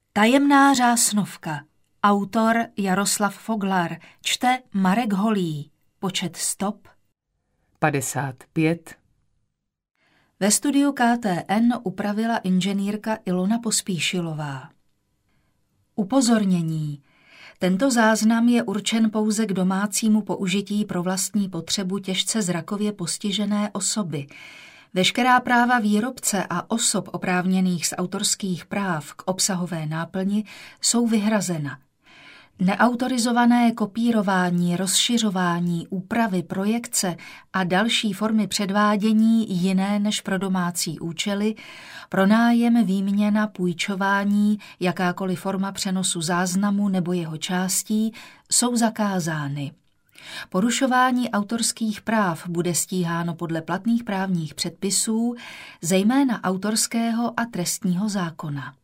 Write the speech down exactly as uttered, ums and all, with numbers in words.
Tajemná řásnovka. Autor Jaroslav Foglar. Čte Marek Holý. Počet stop padesát pět. Ve studiu K T N upravila inženýrka Ilona Pospíšilová. Upozornění. Tento záznam je určen pouze k domácímu použití pro vlastní potřebu těžce zrakově postižené osoby. Veškerá práva výrobce a osob oprávněných z autorských práv k obsahové náplni jsou vyhrazena. Neautorizované kopírování, rozšiřování, úpravy, projekce a další formy předvádění jiné než pro domácí účely, pronájem, výměna, půjčování, jakákoliv forma přenosu záznamu nebo jeho částí jsou zakázány. Porušování autorských práv bude stíháno podle platných právních předpisů, zejména autorského a trestního zákona.